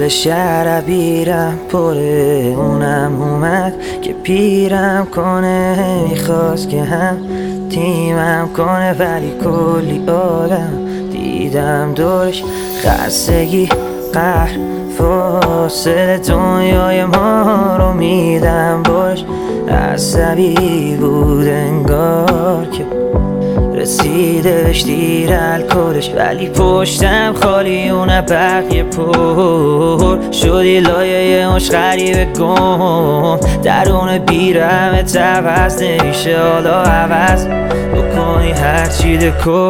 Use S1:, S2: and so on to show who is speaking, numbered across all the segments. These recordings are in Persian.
S1: دل شربیرم پره اونم اومد که پیرم کنه. میخواست که هم تیمم کنه ولی کلی آدم دیدم دورش. خستگی قهر فاصله دنیای ما رو میدم برش. عصبی بود انگار که رسیدش دیر الکلش ولی پشتم خالی اونه بقیه پر شدی لایه مش غریب گم. درون بیرم عوض نمیشه حالا عوض بکنی هرچی دکو.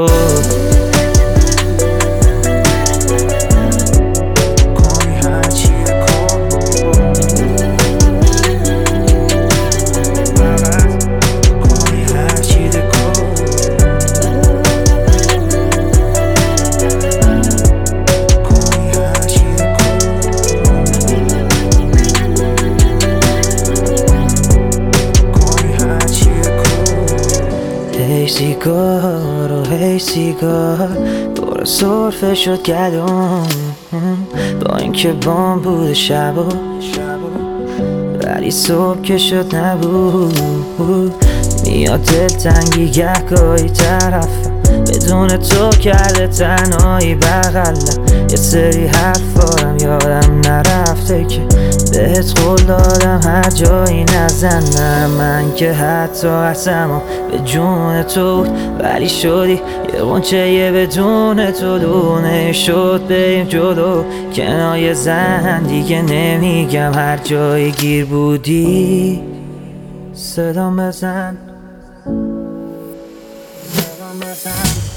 S1: هی سیگار و هی سیگار دور سرفه شد گلوم. با اینکه بام بود شب ولی صبح که شد نبود. میاد دلتنگی گهگاهی طرفم بدون تو کرده تنهایی بغلم. یه سری حرفارم یادم نرفته که بهت قول دادم هر جایی نزنم. من که حتی قسمم به جون تو بود ولی شدی یه غنچه بدون تو دونه شد. بریم جلو کنایه زن دیگه نمیگم هر جایی گیر بودی صدام بزن.